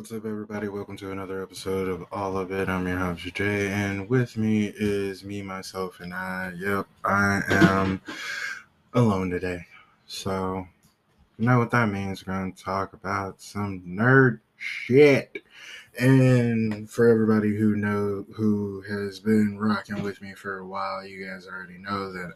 What's up, everybody? Welcome to another episode of All of It. I'm your host, Jay, and with me is me, myself, and I. Yep, I am alone today. So, you know what that means? We're going to talk about some nerd shit. And for everybody who has been rocking with me for a while, you guys already know that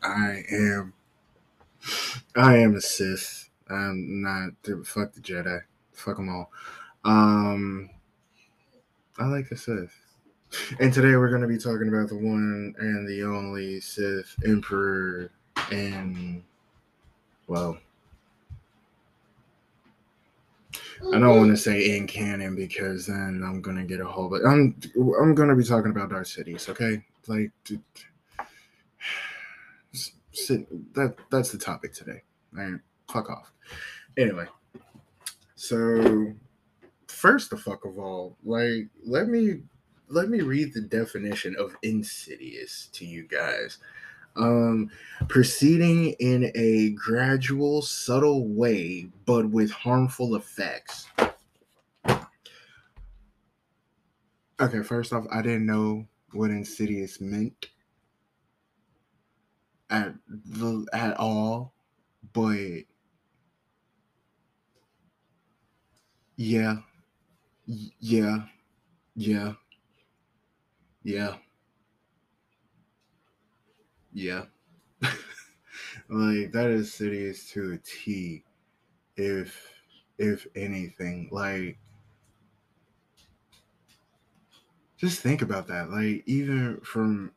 I am a Sith. I'm not. Fuck the Jedi. Fuck them all. Um, I like the Sith. And today we're going to be talking about the one and the only Sith Emperor and, well, I don't want to say in canon because then I'm going to get a whole, but I'm going to be talking about Darth Sidious, okay? Like, that's the topic today. All right, fuck off. Anyway, so first the fuck of all, like, let me read the definition of insidious to you guys. Proceeding in a gradual, subtle way, but with harmful effects. Okay, first off, I didn't know what insidious meant at all, but yeah, yeah, yeah, yeah, yeah. Like that is insidious to a T. If if anything, like just think about that. Like even from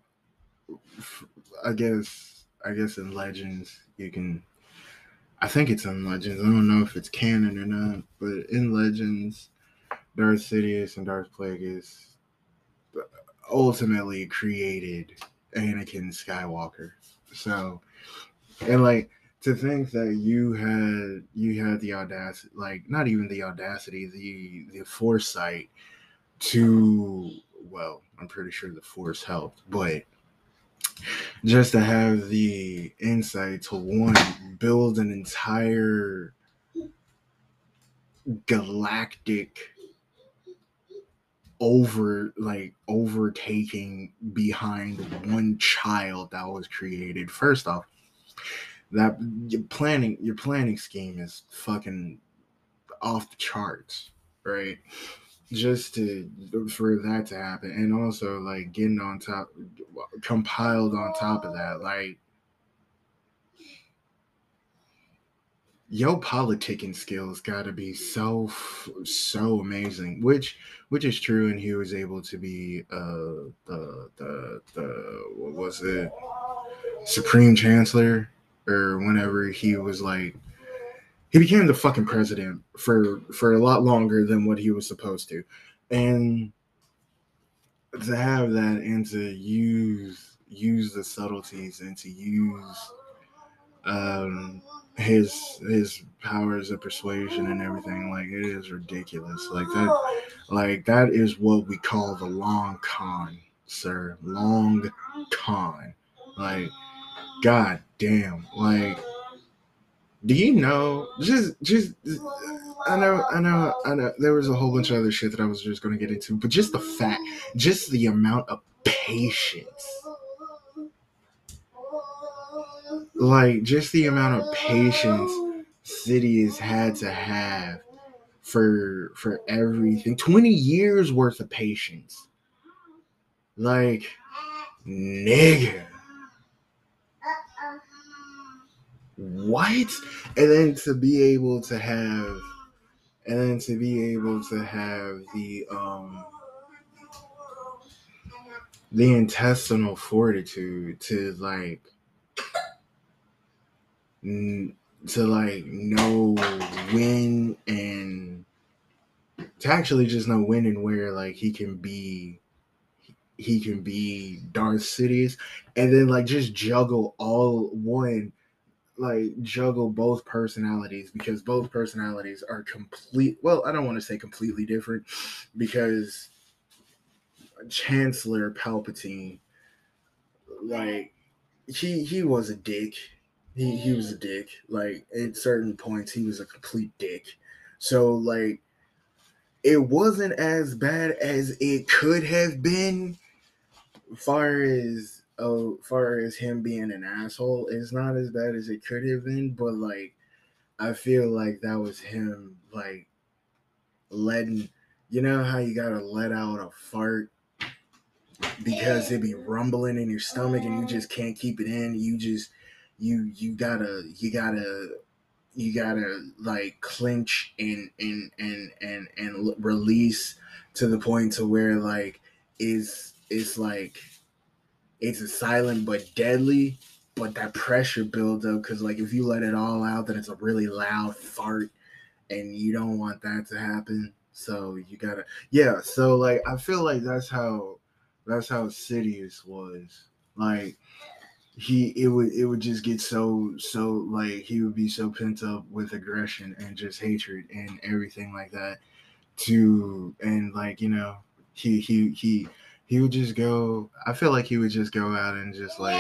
I guess in Legends you can. I think it's in Legends. I don't know if it's canon or not, but in Legends, Darth Sidious and Darth Plagueis ultimately created Anakin Skywalker. So, and like to think that you had the audacity, like not even the audacity, the foresight to, well, I'm pretty sure the Force helped, but just to have the insight to one build an entire galactic overtaking behind one child that was created. First off, that your planning scheme is fucking off the charts, right? Just to for that to happen, and also like getting on top, compiled on top of that, like your politicking skills got to be so amazing, which is true, and he was able to be the what was it, supreme chancellor, or whenever he was like he became the fucking president for a lot longer than what he was supposed to, and to have that and to use the subtleties and to use um his powers of persuasion and everything, like it is ridiculous. Like that is what we call the long con, sir. Long con. Like, god damn. Like, do you know, just I know there was a whole bunch of other shit that I was just gonna get into, but just the fact, just the amount of patience, like just the amount of patience Sidious had to have for everything. 20 years worth of patience. Like, nigga. What? And then to be able to have the intestinal fortitude to know when, and to actually just know when and where, like he can be Darth Sidious, and then like just juggle both personalities, because both personalities are complete. Well, I don't want to say completely different, because Chancellor Palpatine, like he was a dick. He was a dick. Like at certain points, he was a complete dick. So like it wasn't as bad as it could have been. Far as him being an asshole, it's not as bad as it could have been. But like, I feel like that was him like letting. You know how you gotta let out a fart because it be rumbling in your stomach and you just can't keep it in. You gotta like clench and release to the point to where like it's like it's a silent but deadly, but that pressure builds up because like if you let it all out, then it's a really loud fart, and you don't want that to happen. So you gotta, yeah. So like I feel like that's how Sidious was. Like it would just get so like he would be so pent up with aggression and just hatred and everything like that to and like he would just go. I feel like he would just go out and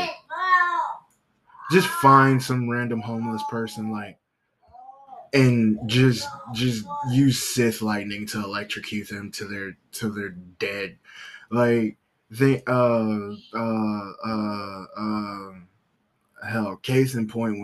just find some random homeless person like and just use Sith lightning to electrocute them to their dead. Like they hell, case in point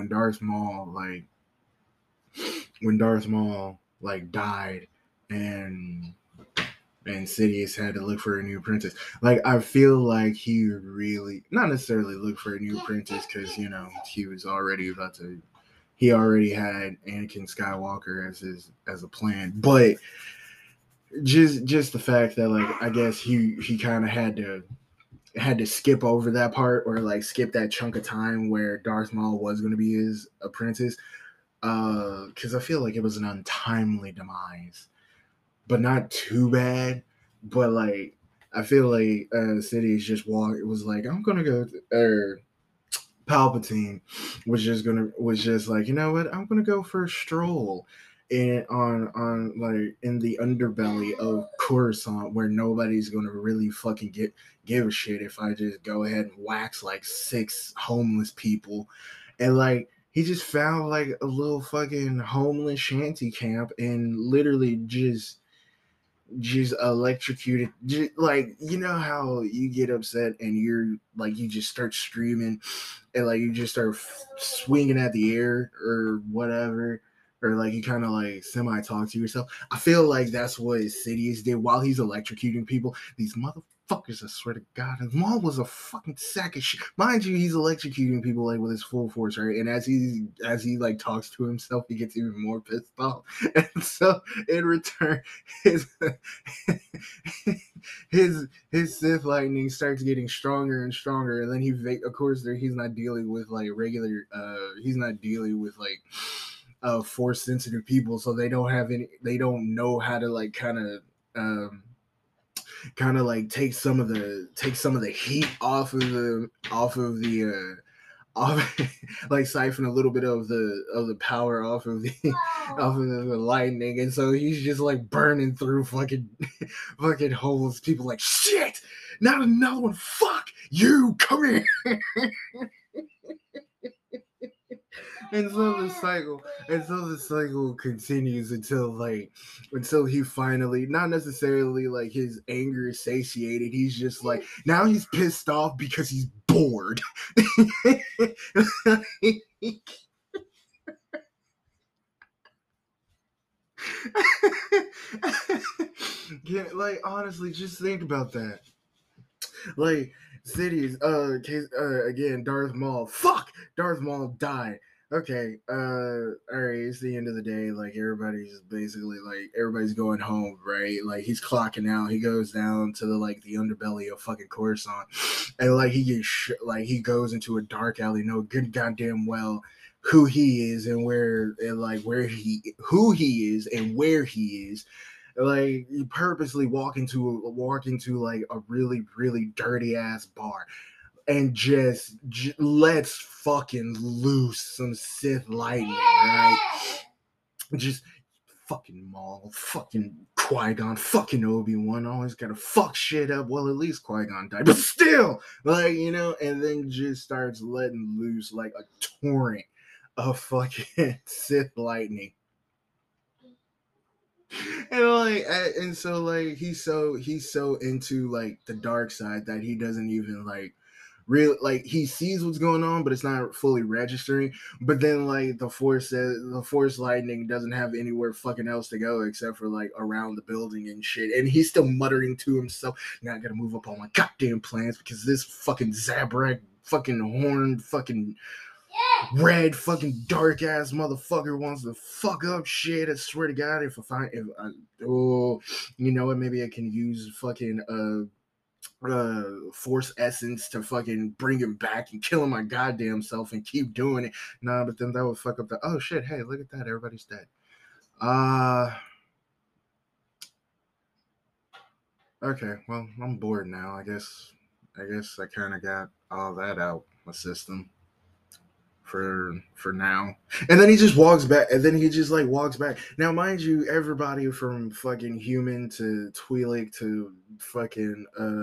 when Darth Maul like died and Sidious had to look for a new apprentice. Like I feel like he really not necessarily look for a new apprentice because he was already about to. He already had Anakin Skywalker as a plan, but just the fact that like I guess he kind of had to skip over that part or like skip that chunk of time where Darth Maul was going to be his apprentice, because I feel like it was an untimely demise, but not too bad. But like I feel like Sidious just walked. It was like I'm gonna go. Palpatine was just like, you know what, I'm gonna go for a stroll in on like in the underbelly of Coruscant where nobody's gonna really fucking give a shit if I just go ahead and wax like 6 homeless people. And like he just found like a little fucking homeless shanty camp and literally just electrocuted. Like how you get upset and you're like you just start screaming and like you just start swinging at the air or whatever, or like you kind of like semi talk to yourself. I feel like that's what Sidious did while he's electrocuting people. These motherfuckers, I swear to God, his mom was a fucking sack of shit. Mind you, he's electrocuting people like with his full force, right? And as he like talks to himself, he gets even more pissed off. And so in return, his his Sith lightning starts getting stronger and stronger, and then of course he's not dealing with like regular he's not dealing with like force sensitive people, so they don't know how to like kind of like take some of the heat off like siphon a little bit of the power off of the lightning, and so he's just like burning through fucking holes. People like shit. Not another one. Fuck you. Come here. And so the cycle continues until he finally, not necessarily like his anger is satiated, he's just like now he's pissed off because he's bored. Yeah, like honestly, just think about that. Like cities, again, Darth Maul. Fuck, Darth Maul died. Okay, all right. It's the end of the day. Like everybody's going home, right? Like he's clocking out. He goes down to the underbelly of fucking Coruscant, and like he goes into a dark alley. No good goddamn well who he is and who he is and where he is. Like you purposely walk into like a really really dirty ass bar and just let's fucking loose some Sith lightning, right? Just fucking Maul, fucking Qui-Gon, fucking Obi-Wan always gotta fuck shit up. Well, at least Qui-Gon died, but still, like, and then just starts letting loose like a torrent of fucking Sith lightning. And so like he's so into like the dark side that he doesn't even like real like he sees what's going on, but it's not fully registering. But then like the force lightning doesn't have anywhere fucking else to go except for like around the building and shit. And he's still muttering to himself, "Now I gotta move up all my goddamn plans because this fucking Zabrak fucking horn fucking red fucking dark ass motherfucker wants to fuck up shit. I swear to God, if I oh, you know what? Maybe I can use fucking force essence to fucking bring him back and kill him my goddamn self and keep doing it. Nah, but then that would fuck up the oh shit, hey, look at that, everybody's dead. Uh okay, well, I'm bored now. I guess I kinda got all that out my system for now. And then he just walks back and then he just like walks back. Now mind you, everybody from fucking human to Twi'lek to fucking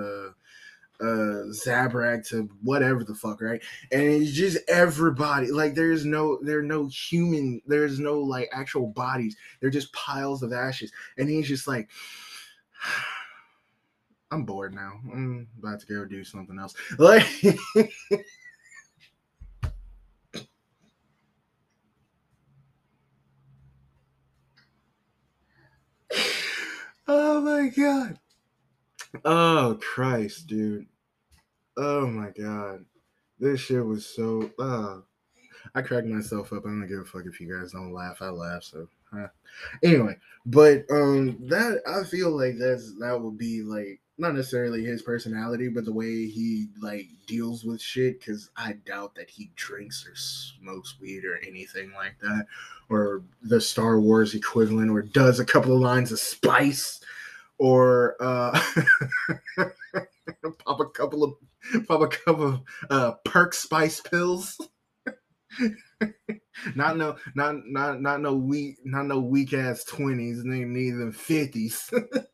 Zabrak to whatever the fuck, right? And it's just everybody. Like there are no human, there's no like actual bodies. They're just piles of ashes. And he's just like I'm bored now. I'm about to go do something else. Like oh my god. Oh Christ, dude. Oh my god. This shit was so I cracked myself up. I don't give a fuck if you guys don't laugh. I laugh, so anyway. But that I feel like that would be like not necessarily his personality, but the way he like deals with shit. Because I doubt that he drinks or smokes weed or anything like that, or the Star Wars equivalent, or does a couple of lines of spice, or pop a couple of perk spice pills. Not no weak ass 20s, neither 50s.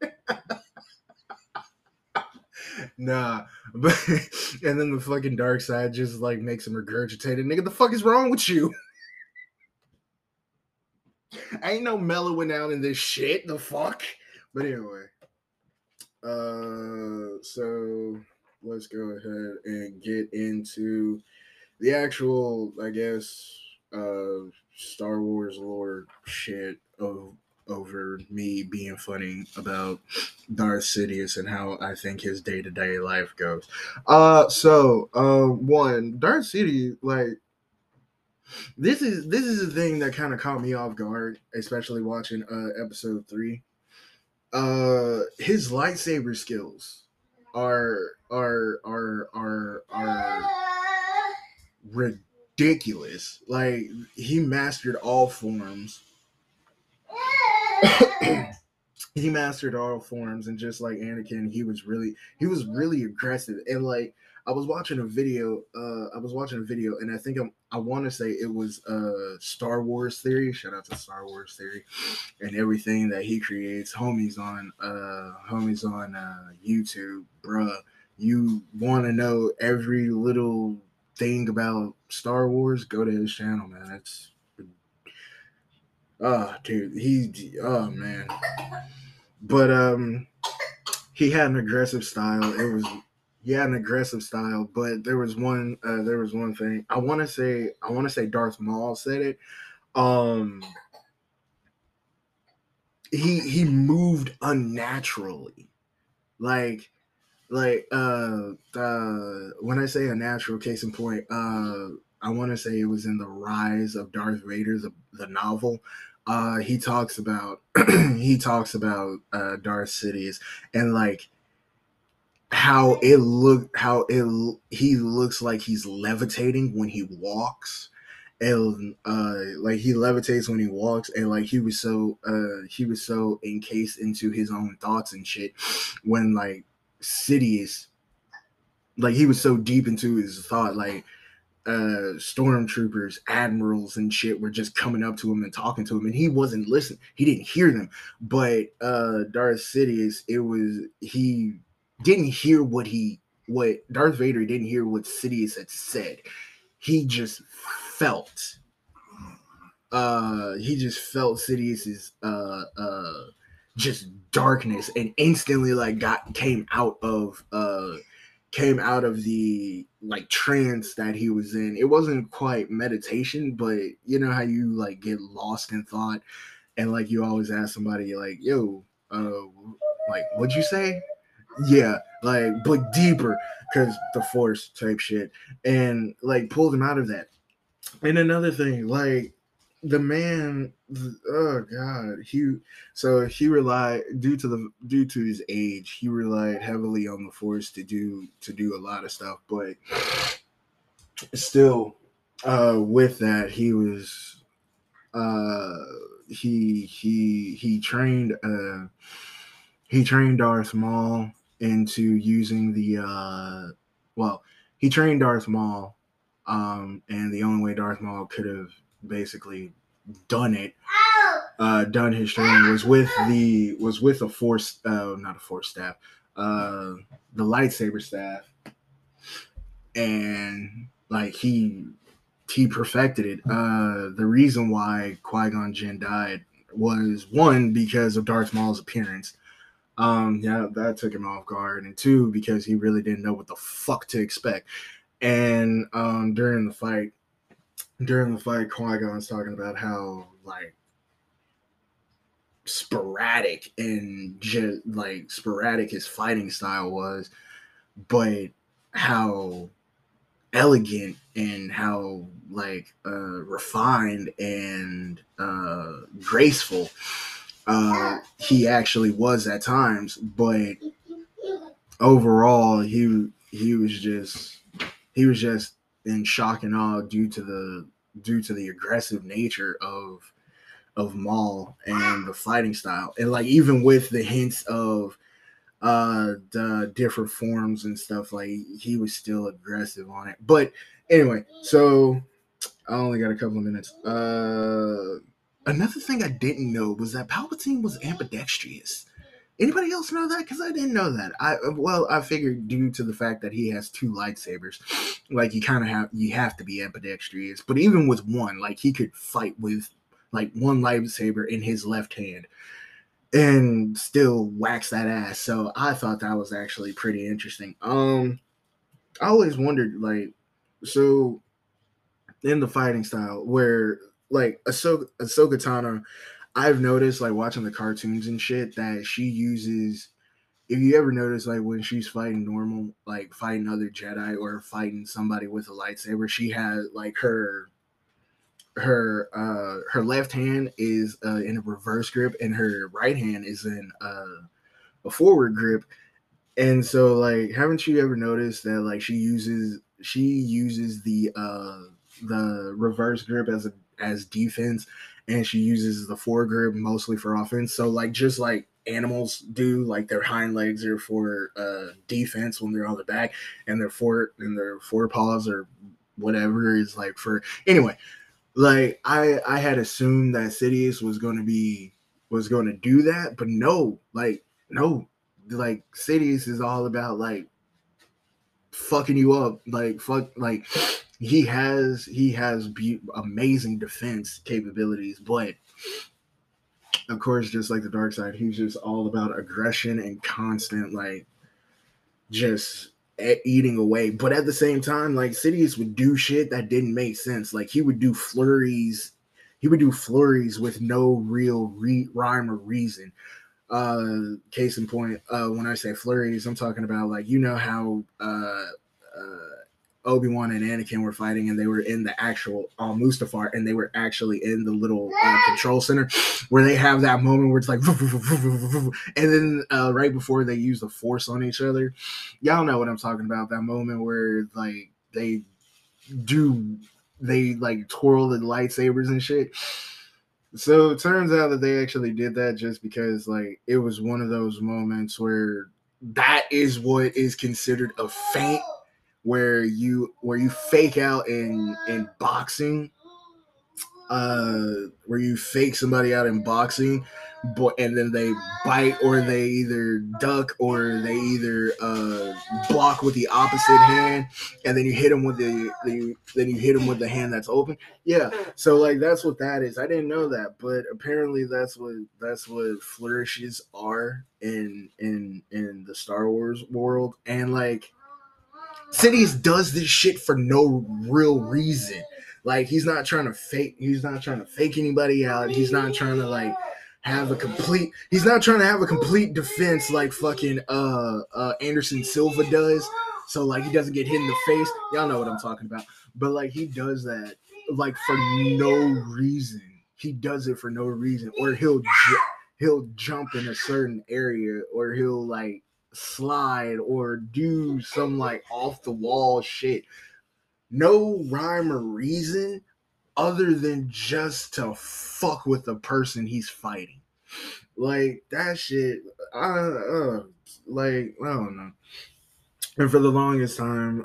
Nah, but and then the fucking dark side just like makes him regurgitate it. Nigga, the fuck is wrong with you? Ain't no mellowing out in this shit. The fuck. But anyway, so let's go ahead and get into the actual, I guess, Star Wars lore shit of over me being funny about Darth Sidious and how I think his day to day life goes. One, Darth Sidious, like this is the thing that kind of caught me off guard, especially watching episode 3. His lightsaber skills are ridiculous. Like he mastered all forms. He mastered all forms, and just like Anakin, he was really aggressive. And like I was watching a video, and I want to say it was Star Wars Theory. Shout out to Star Wars Theory and everything that he creates. Homies on YouTube, bruh. You want to know every little thing about Star Wars? Go to his channel, man. It's dude, oh man. But he had an aggressive style. He had an aggressive style, but there was one thing. I want to say Darth Maul said it. Um he moved unnaturally. Like when I say a natural, case in point, I want to say it was in The Rise of Darth Vader, the novel. He talks about Darth Sidious, and like he looks like he's levitating when he walks. And like he levitates when he walks, and like he was so encased into his own thoughts and shit when like Sidious, like he was so deep into his thought, like stormtroopers, admirals, and shit were just coming up to him and talking to him, and he wasn't listening. He didn't hear them. But Darth Sidious, he didn't hear what Darth Vader didn't hear what Sidious had said. He just felt. He just felt Sidious's just darkness, and instantly like came out of the like trance that he was in. It wasn't quite meditation, but you know how you like get lost in thought, and like you always ask somebody like, "Yo, like what'd you say?" Yeah, like but deeper because the force type shit, and like pulled him out of that. And another thing, like the man, oh god, he relied due to his age, he relied heavily on the force to do a lot of stuff, but still, with that, uh, he trained Darth Maul into using the well, he trained Darth Maul, and the only way Darth Maul could have basically done it, done his training was with a force, not a force staff, uh, the lightsaber staff, and like he perfected it. The reason why Qui-Gon Jinn died was one because of Darth Maul's appearance. Yeah, that took him off guard, and two because he really didn't know what the fuck to expect. And during the fight, Qui-Gon's talking about how like sporadic and just like sporadic his fighting style was, but how elegant and how like refined and graceful he actually was at times. But overall, he was just in shock and awe due to the aggressive nature of Maul and the fighting style, and like even with the hints of the different forms and stuff, like he was still aggressive on it. But anyway, so I only got a couple of minutes. Another thing I didn't know was that Palpatine was ambidextrous. Anybody else know that? Because I didn't know that. I figured due to the fact that he has two lightsabers, like you have to be ambidextrous. But even with one, like he could fight with like one lightsaber in his left hand and still wax that ass. So I thought that was actually pretty interesting. I always wondered like, so in the fighting style where like Ahsoka Tano, I've noticed like watching the cartoons and shit that she uses. If you ever notice, like when she's fighting normal, like fighting other Jedi or fighting somebody with a lightsaber, she has like her left hand is in a reverse grip, and her right hand is in a forward grip. And so, like, haven't you ever noticed that like she uses the reverse grip as defense, and she uses the forward grip mostly for offense. So like just like animals do, like their hind legs are for defense when they're on the back, and their forepaws or whatever is like for anyway. Like I had assumed that Sidious was going to do that, but no, like Sidious is all about like fucking you up, like fuck, like he has amazing defense capabilities, but of course, just like the dark side, he's just all about aggression and constant like just eating away. But at the same time, like Sidious would do shit that didn't make sense. Like he would do flurries. He would do flurries with no real rhyme or reason. Case in point, when I say flurries, I'm talking about like you know how Obi-Wan and Anakin were fighting, and they were in the actual Mustafar, and they were actually in the little control center where they have that moment where it's like, and then right before they use the Force on each other. Y'all know what I'm talking about. That moment where like do they like twirl the lightsabers and shit. So it turns out that they actually did that just because like it was one of those moments where that is what is considered a feint, where you fake out in boxing, where you fake somebody out in boxing, and then they bite, or they either duck, or they either block with the opposite hand, and then you hit them with then you hit them with the hand that's open. Yeah, so like that's what that is. I didn't know that, but apparently that's what flourishes are in the Star Wars world. And like Sidious does this shit for no real reason. Like he's not trying to fake. He's not trying to fake anybody out. He's not trying to like have a complete. He's not trying to have a complete defense like fucking Anderson Silva does. So like he doesn't get hit in the face. Y'all know what I'm talking about. But like he does that like for no reason. He does it for no reason, or he'll jump in a certain area, or he'll like slide or do some like off the wall shit. No rhyme or reason other than just to fuck with the person he's fighting. Like that shit, like I don't know. And for the longest time,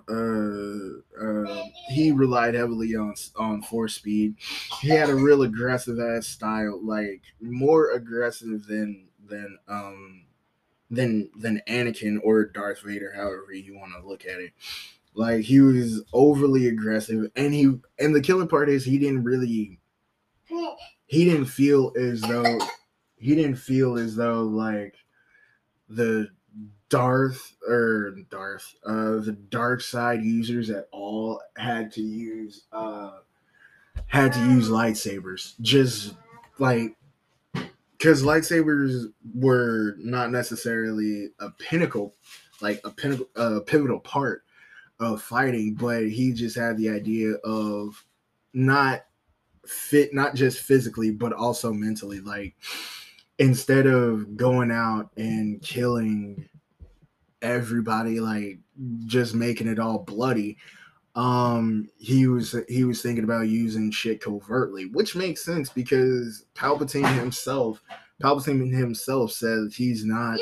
he relied heavily on force speed. He had a real aggressive ass style, like more aggressive than Anakin or Darth Vader, however you want to look at it. Like he was overly aggressive, and the killing part is he didn't feel as though like the the dark side users at all had to use lightsabers. Just like because lightsabers were not necessarily a pivotal part of fighting, but he just had the idea of not just physically, but also mentally. Like instead of going out and killing everybody, like just making it all bloody, he was thinking about using shit covertly, which makes sense because Palpatine himself says he's not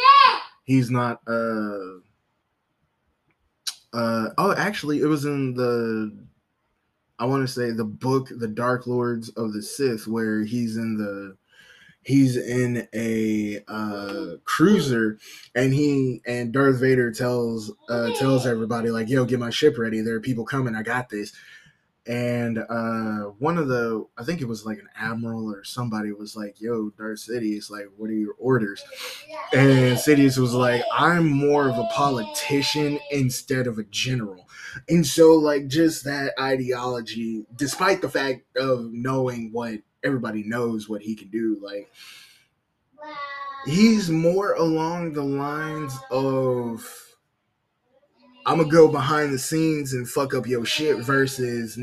actually it was in I want to say the book The Dark Lords of the Sith, where he's in a cruiser, and Darth Vader tells everybody like, "Yo, get my ship ready. There are people coming. I got this." And one of I think it was like an admiral or somebody was like, "Yo, Darth Sidious, like, what are your orders?" And Sidious was like, "I'm more of a politician instead of a general." And so like just that ideology, despite the fact of knowing what everybody knows what he can do, like he's more along the lines of I'm gonna go behind the scenes and fuck up your shit versus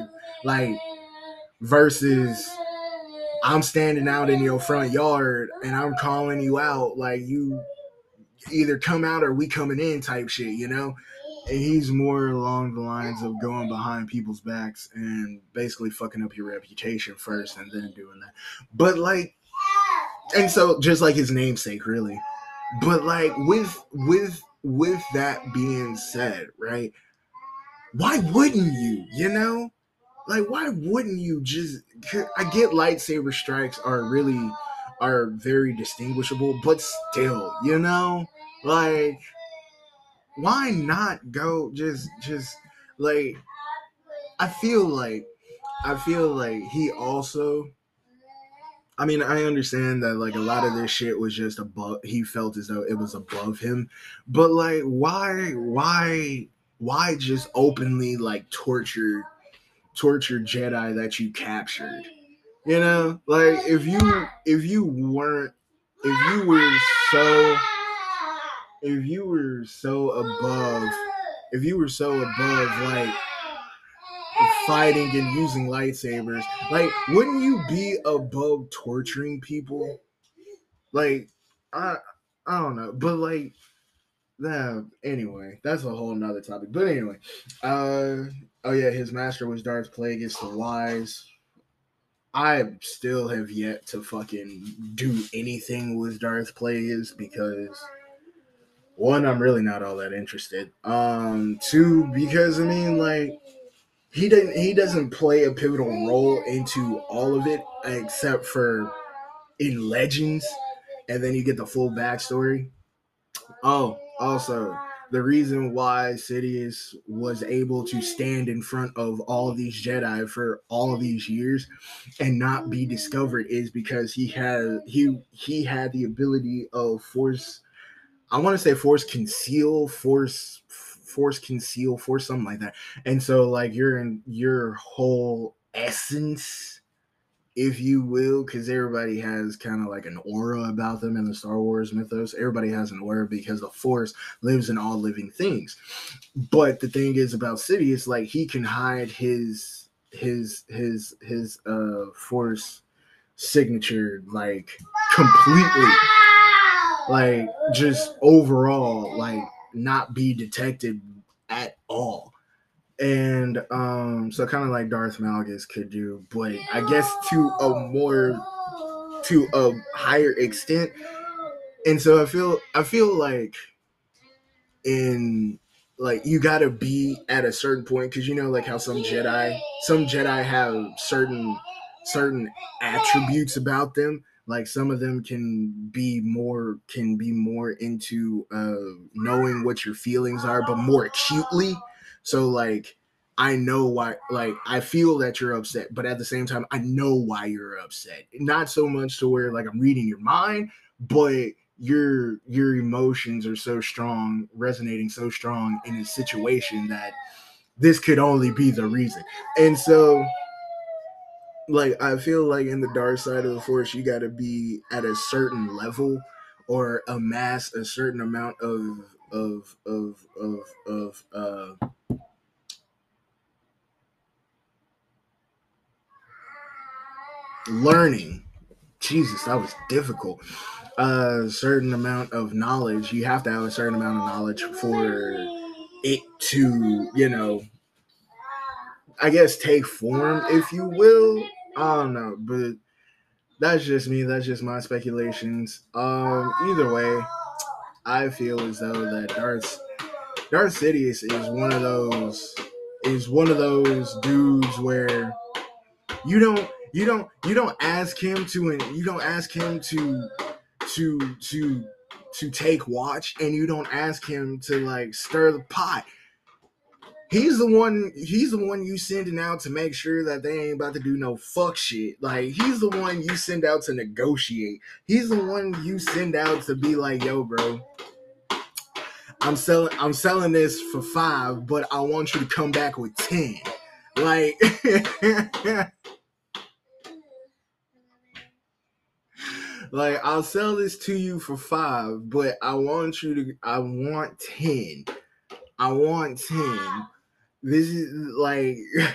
I'm standing out in your front yard and I'm calling you out, like you either come out or we coming in type shit, you know? And he's more along the lines of going behind people's backs and basically fucking up your reputation first and then doing that. But like, and so just like his namesake, really. But like with that being said, right? Why wouldn't you? You know, like why wouldn't you just? I get lightsaber strikes are very distinguishable, but still, you know, like why not go just like I feel like he also, I mean, I understand that like a lot of this shit was just above, he felt as though it was above him, but like why just openly like torture Jedi that you captured? You know, like if you weren't, if you were so above like fighting and using lightsabers, like wouldn't you be above torturing people? Like I don't know, but like anyway, that's a whole nother topic. But anyway, oh yeah, his master was Darth Plagueis the Wise. I still have yet to fucking do anything with Darth Plagueis because one, I'm really not all that interested. Two, because I mean, like he doesn't play a pivotal role into all of it except for in Legends, and then you get the full backstory. Oh, also, the reason why Sidious was able to stand in front of all of these Jedi for all of these years and not be discovered is because he had the ability of force. I want to say force conceal, force something like that. And so like your whole essence, if you will, because everybody has kind of like an aura about them in the Star Wars mythos. Everybody has an aura because the Force lives in all living things. But the thing is about Sidious, like he can hide his Force signature like completely, like just overall, like not be detected at all. And so kind of like Darth Malgus could do, but I guess to a higher extent. And so I feel like in like you gotta be at a certain point, because you know like how some Jedi have certain attributes about them. Like some of them can be more into knowing what your feelings are, but more acutely. So like I know why, like I feel that you're upset, but at the same time I know why you're upset. Not so much to where like I'm reading your mind, but your emotions are so strong, resonating so strong in a situation that this could only be the reason. And so like I feel like in the dark side of the force you got to be at a certain level or amass a certain amount of learning. Jesus, that was difficult. A certain amount of knowledge. You have to have a certain amount of knowledge for it to, I guess take form, if you will. I don't know, but that's just me. That's just my speculations. Either way, I feel as though that Darth Sidious is one of those dudes where you don't ask him to take watch, and you don't ask him to like stir the pot. He's the one you sending out to make sure that they ain't about to do no fuck shit. Like he's the one you send out to negotiate. He's the one you send out to be like, yo, bro, I'm selling this for 5, but I want you to come back with 10. Like like I'll sell this to you for 5, but I want 10. I want 10. This is like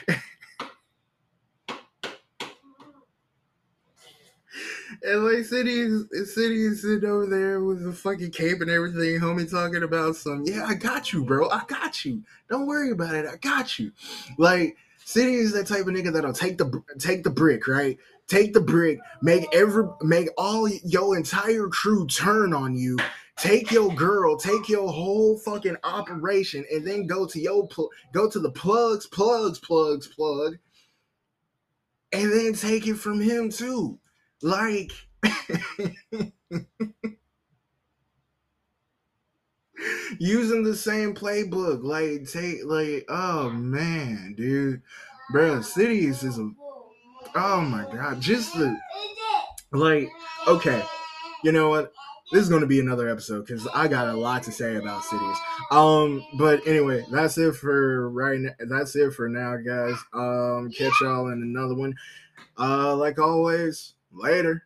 and like City is sitting over there with the fucking cape and everything, homie, talking about yeah, I got you, bro. I got you. Don't worry about it. I got you. Like City is that type of nigga that'll take the brick, right? Take the brick, make all your entire crew turn on you. Take your girl, take your whole fucking operation, and then go to the plug, and then take it from him too. Like using the same playbook, oh man, dude, bro, Sidious is oh my god, just okay, you know what? This is going to be another episode because I got a lot to say about Sidious. But anyway, that's it for right now. That's it for now, guys. Catch y'all in another one. Like always, later.